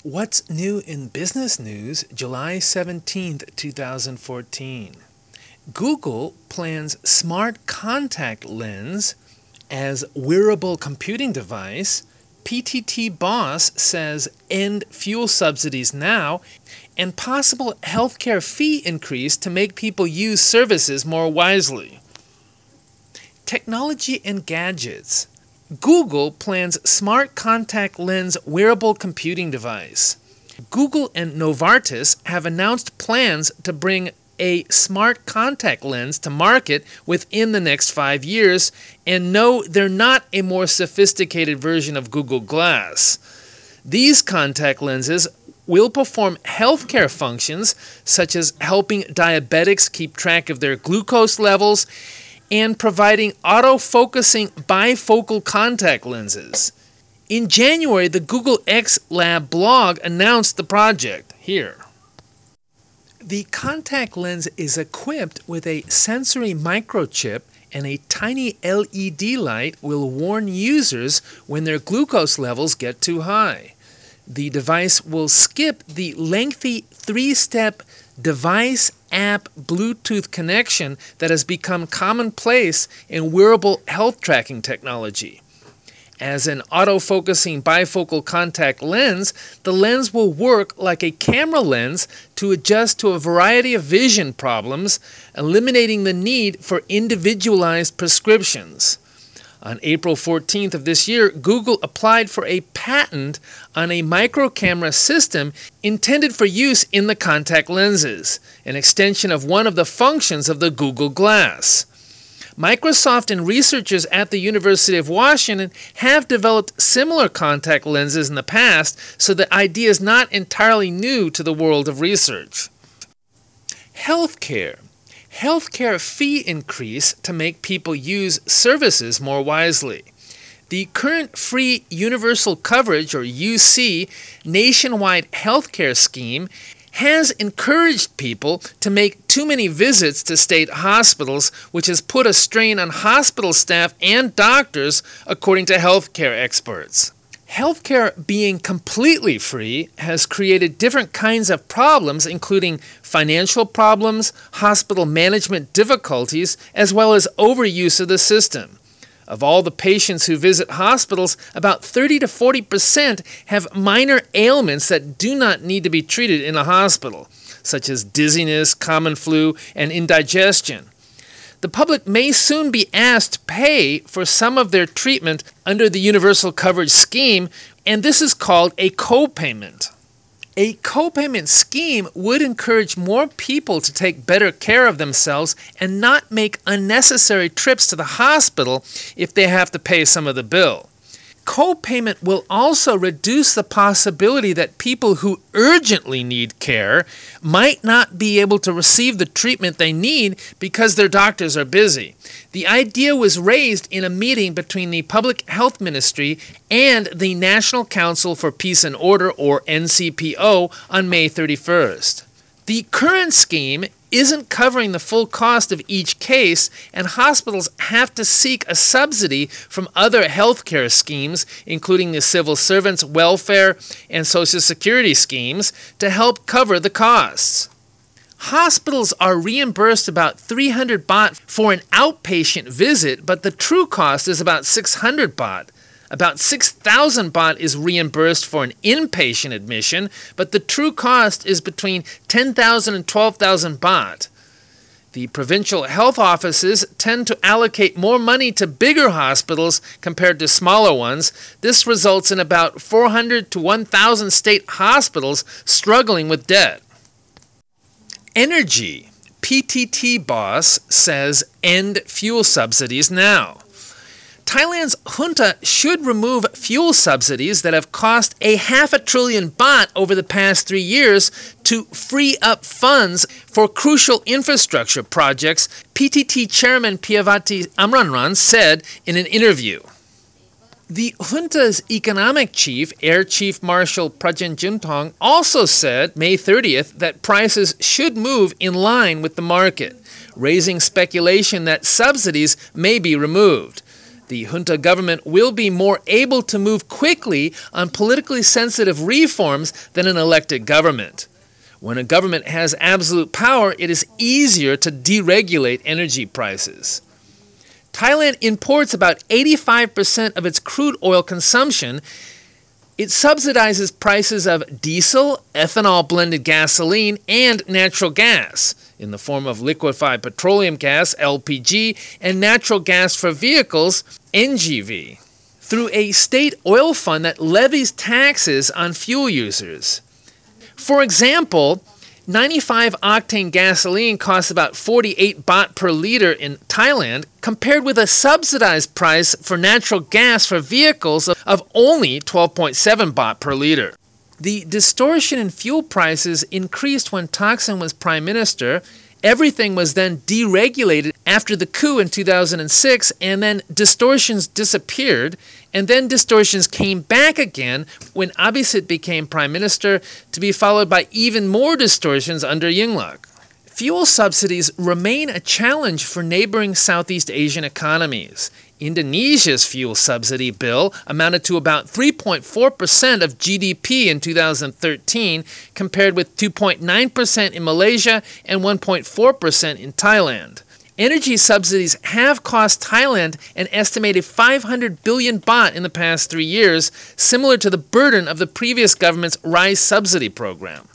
What's new in business news, July 17th, 2014? Google plans smart contact lens as wearable computing device. PTT boss says end fuel subsidies now, and possible healthcare fee increase to make people use services more wisely. Technology and gadgets. Google plans smart contact lens wearable computing device. Google and Novartis have announced plans to bring a smart contact lens to market within the next 5 years, and no, they're not a more sophisticated version of Google Glass. These contact lenses will perform healthcare functions such as helping diabetics keep track of their glucose levels and providing auto-focusing bifocal contact lenses. In January, the Google X Lab blog announced the project. Here. The contact lens is equipped with a sensory microchip, and a tiny LED light will warn users when their glucose levels get too high. The device will skip the lengthy 3-step device app Bluetooth connection that has become commonplace in wearable health tracking technology. As an autofocusing bifocal contact lens, the lens will work like a camera lens to adjust to a variety of vision problems, eliminating the need for individualized prescriptions. On April 14th of this year, Google applied for a patent on a micro-camera system intended for use in the contact lenses, an extension of one of the functions of the Google Glass. Microsoft and researchers at the University of Washington have developed similar contact lenses in the past, so the idea is not entirely new to the world of research. Healthcare. Healthcare fee increase to make people use services more wisely. The current free universal coverage, or UC, nationwide healthcare scheme has encouraged people to make too many visits to state hospitals, which has put a strain on hospital staff and doctors, according to healthcare experts. Healthcare being completely free has created different kinds of problems, including financial problems, hospital management difficulties, as well as overuse of the system. Of all the patients who visit hospitals, about 30 to 40% have minor ailments that do not need to be treated in a hospital, such as dizziness, common flu, and indigestion. The public may soon be asked to pay for some of their treatment under the universal coverage scheme, and this is called a copayment. A copayment scheme would encourage more people to take better care of themselves and not make unnecessary trips to the hospital if they have to pay some of the bill. Copayment will also reduce the possibility that people who urgently need care might not be able to receive the treatment they need because their doctors are busy. The idea was raised in a meeting between the Public Health Ministry and the National Council for Peace and Order, or NCPO, on May 31st. The current scheme isn't covering the full cost of each case, and hospitals have to seek a subsidy from other healthcare schemes, including the civil servants' welfare and Social Security schemes, to help cover the costs. Hospitals are reimbursed about 300 baht for an outpatient visit, but the true cost is about 600 baht. About 6,000 baht is reimbursed for an inpatient admission, but the true cost is between 10,000 and 12,000 baht. The provincial health offices tend to allocate more money to bigger hospitals compared to smaller ones. This results in about 400 to 1,000 state hospitals struggling with debt. Energy. PTT boss says end fuel subsidies now. Thailand's junta should remove fuel subsidies that have cost 500 billion baht over the past 3 years to free up funds for crucial infrastructure projects, PTT Chairman Piyavati Amranran said in an interview. The junta's economic chief, Air Chief Marshal Prajen Juntong, also said May 30th that prices should move in line with the market, raising speculation that subsidies may be removed. The junta government will be more able to move quickly on politically sensitive reforms than an elected government. When a government has absolute power, it is easier to deregulate energy prices. Thailand imports about 85% of its crude oil consumption. It subsidizes prices of diesel, ethanol-blended gasoline, and natural gas in the form of liquefied petroleum gas, LPG, and natural gas for vehicles, NGV, through a state oil fund that levies taxes on fuel users. For example, 95-octane gasoline costs about 48 baht per liter in Thailand, compared with a subsidized price for natural gas for vehicles of only 12.7 baht per liter. The distortion in fuel prices increased when Thaksin was prime minister. Everything was then deregulated after the coup in 2006, and then distortions disappeared, and then distortions came back again when Abhisit became prime minister, to be followed by even more distortions under Yingluck. Fuel subsidies remain a challenge for neighboring Southeast Asian economies. Indonesia's fuel subsidy bill amounted to about 3.4% of GDP in 2013, compared with 2.9% in Malaysia and 1.4% in Thailand. Energy subsidies have cost Thailand an estimated 500 billion baht in the past 3 years, similar to the burden of the previous government's rice subsidy program.